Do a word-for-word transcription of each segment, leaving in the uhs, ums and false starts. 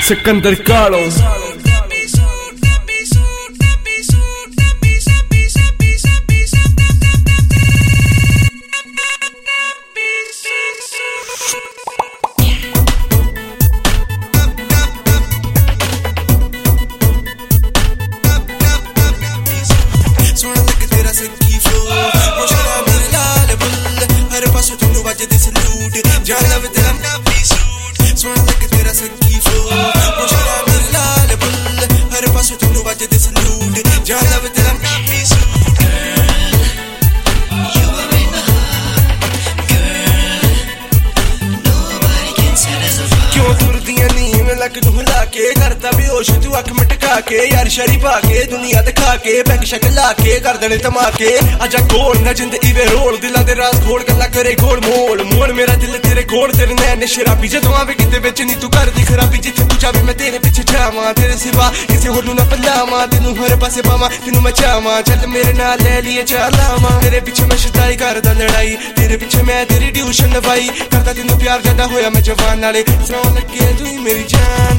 सिकंदर कालो करता बेहोश तू अख मटका के यार शरी पा के दुनिया दिखा के पैक शक ला के कर देने धमाके आजा खोल न जिंद इवे रोल दिलां दे राज खोल गल्ला करे घोड़ मोल मोड़ मेरा दिल तेरे घोड़ तेरे नैन शराबी जदों आवे किते विच नी तू कर दी खराबी जिथे तू जावे मैं तेरे पिछे जावां तेरे सिवा किसे होर नूं ना पल्लावां तेनू हर पासे पावां तेनू मैं चावां चल मेरे नाल ले लिए चालावां तेरे पिछे मैं शताई करदा लड़ाई तेरे पिछे मैं तेरी ट्यूशन लवाई करदा तेनू प्यार ज्यादा होया मैं जवान नाले सौ लगे तू ही मेरी जान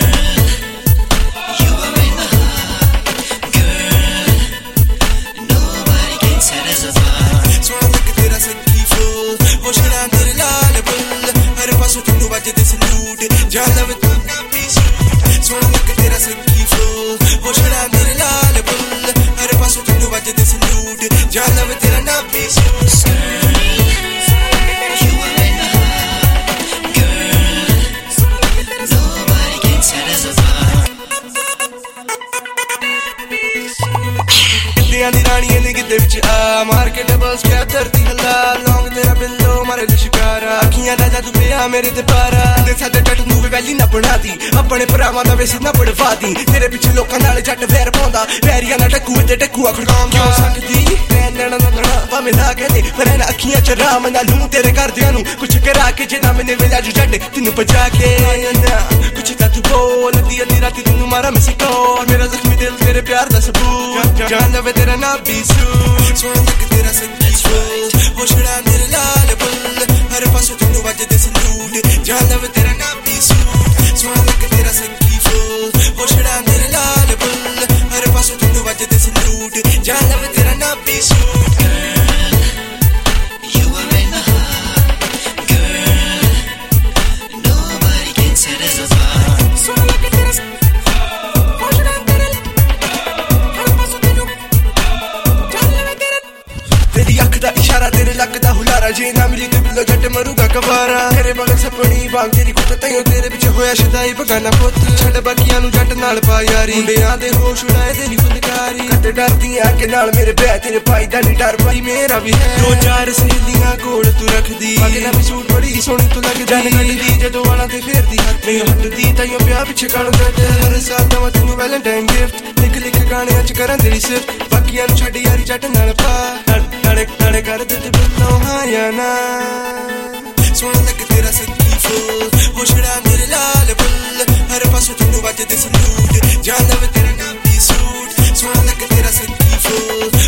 मार के डबल्स क्या धरती हल्ला लौंग तेरा बिल्लो मारे दी शिकारा अखियां दा जादू पिया मेरे ते पारा ते साडे जट नूं वे वैली ना बना दी अपने भरावां दा वेसी ना बढ़वा दी तेरे पिछे लोकां नाल जट वैर पाउंदा वैरियां ना टक्कू ते टक्कू खड़काम क्यों सकदी नैना ना लड़ा भावें ला के दे पर इन्हां अखियां च राम ना लूं तेरे घरदियां नूं कुछ करा के जे ना मैंने वेला जो जट तैनूं बचा के ना कुछ ता तू बोल दी अद्धी राती तैनूं मारा मिस कॉल मेरा जख्मी दिल तेरे प्यार दा सबूत जान लवे तेरा ना बीसू सोना लग तेरा सच्ची वो छड़ा मेरे लाल बुल हर पासों तैनूं वजदे सलूट जान लवे तेरा ना बीसू सोना लग तेरा सच्ची वो छड़ा मेरे लाल बुल हर पासों तैनूं वजदे सलूट जान लवे तेरा ना बीसू जे ना मिली तो बिल्लो जट मरूगा कवारा तेरे बगल सपनी बांग तेरी कुत्ता तैयो तेरे पिछे होया शदाई बगाना पुत छड़ बाकियां नूं जट नाल पा यारी मुंडियां दे होश उड़ाए तेरी फुलकारी कट डरदियां के नाल मेरे बै तेरे भाई दा नी डर भाई मेरा भी है दो चार सहेलियां कोल तू रखदी बाकी ना भी सूट बड़ी सोहनी तू लगदी जान कड्डी जदों वाला ते फेरदी हथ नहीं हटदी तैयो प्यार पिछे कण दे हर साल दवा तैनूं वैलेंटाइन गिफ्ट लिख लिख गाणियां च करां तेरी सिर्फ बाकियां नूं छड्ड यारी जट नाल पा तड़े तड़े कर दे ते बिल्लो हां या ना सोना लग तेरा सच्ची फूल वो छड़ा मेरे लाल बुल हर पासों तैनूं वजदे सलूट जान लवे तेरा ना भी सूट सोना लग तेरा सच्ची फूल